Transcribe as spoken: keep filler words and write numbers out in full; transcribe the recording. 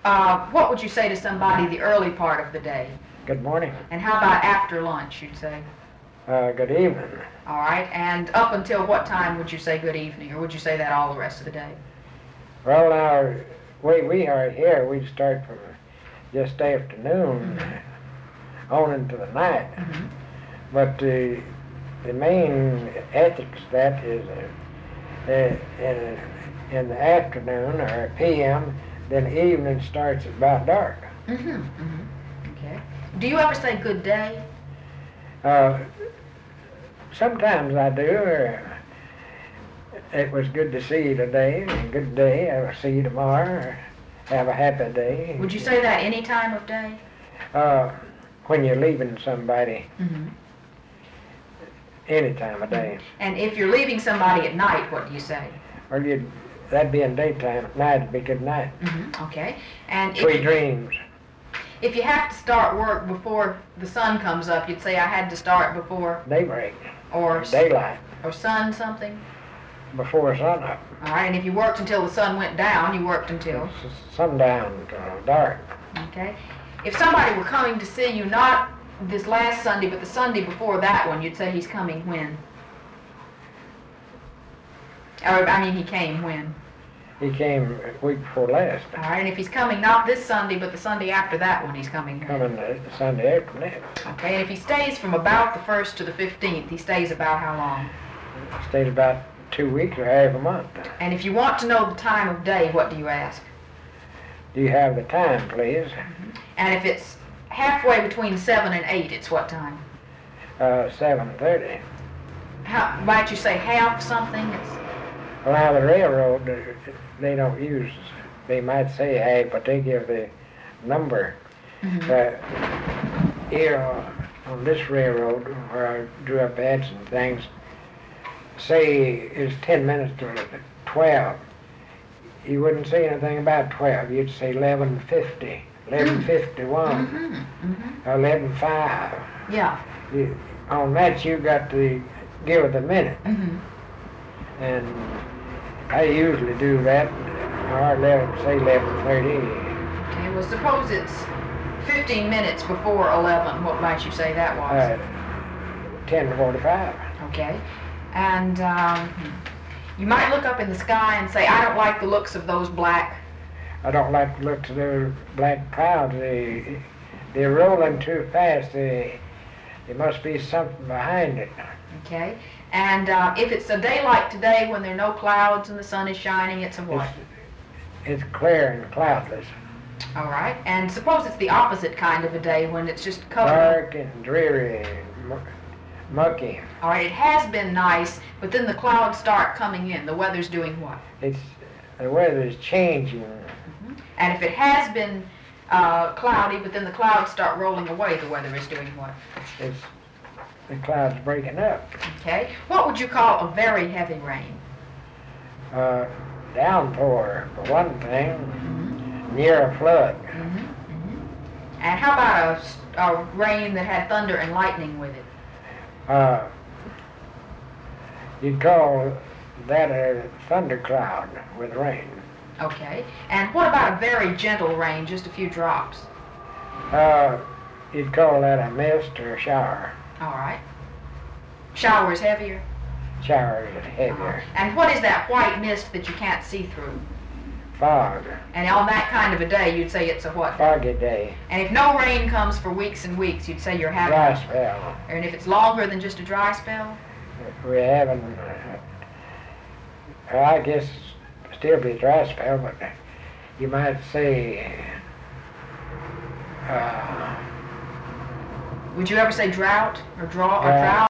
Uh, what would you say to somebody the early part of the day? Good morning. And how about after lunch, you'd say? Uh, good evening. All right. And up until what time would you say good evening, or would you say that all the rest of the day? Well, now, way we are here, we start from just afternoon Mm-hmm. on into the night. Mm-hmm. But the the main ethics of that is uh, uh, in, in the afternoon or P M, then evening starts about dark. Mm-hmm. Mm-hmm. Okay. Do you ever say good day? Uh, sometimes I do. Or it was good to see you today, and good day, I will see you tomorrow, or have a happy day. Would you say that any time of day? Uh, when you're leaving somebody, Mm-hmm. any time of day. And if you're leaving somebody at night, what do you say? Or you'd, that'd be in daytime. At night it'd be good night. Mm-hmm. Okay. And Sweet if, dreams. if you have to start work before the sun comes up, you'd say I had to start before, Daybreak. or Daylight. or sun something. Before sunup. All right. And if you worked until the sun went down, you worked until. S- Sundown to dark. Okay. If somebody were coming to see you, not this last Sunday, but the Sunday before that one, you'd say he's coming when? Or, I mean, he came when? He came a week before last. All right, and if he's coming not this Sunday, but the Sunday after that one, he's coming when? Coming the Sunday after next. Okay, and if he stays from about the first to the fifteenth, he stays about how long? Stayed about two weeks or half a month. And if you want to know the time of day, what do you ask? Do you have the time, please? And if it's halfway between seven and eight, it's what time? Uh, seven thirty. How, might you say half something? It's, Well, now the railroad, uh, they don't use, they might say half, but they give the number. Mhm. Uh, here uh, on this railroad, where I drew up ads and things, say it's ten minutes to twelve. You wouldn't say anything about twelve. You'd say eleven fifty, eleven fifty-one, mm-hmm, mm-hmm. eleven five. Yeah. You, on that, you got to give it a minute. Mm-hmm. And I usually do that, or eleven, say eleven thirty. Okay, well, suppose it's fifteen minutes before eleven. What might you say that was? Uh, ten forty-five. Okay. And um, you might look up in the sky and say, I don't like the looks of those black. I don't like to look to those black clouds. They, they're rolling too fast. They, there must be something behind it. Okay. And uh, if it's a day like today when there are no clouds and the sun is shining, it's a what? It's, it's clear and cloudless. All right. And suppose it's the opposite kind of a day when it's just covered. Dark and dreary, mu- mucky. All right. It has been nice, but then the clouds start coming in. The weather's doing what? It's, the weather's changing. Mm-hmm. And if it has been uh, cloudy, but then the clouds start rolling away, the weather is doing what? It's, the clouds breaking up. Okay. What would you call a very heavy rain? Uh, downpour, for one thing, Mm-hmm. near a flood. Mm-hmm. Mm-hmm. And how about a, s- a rain that had thunder and lightning with it? Uh, you'd call that a thundercloud with rain. Okay. And what about a very gentle rain, just a few drops? Uh, you'd call that a mist or a shower. All right. Shower is heavier? Shower is Uh-huh. heavier. And what is that white mist that you can't see through? Fog, And on that kind of a day, you'd say it's a what? foggy day, And if no rain comes for weeks and weeks, you'd say you're having... dry spell. And if it's longer than just a dry spell? We're having, uh, I guess, still be a dry spell, but you might say, uh, Would you ever say drought or draw or Drought. drought?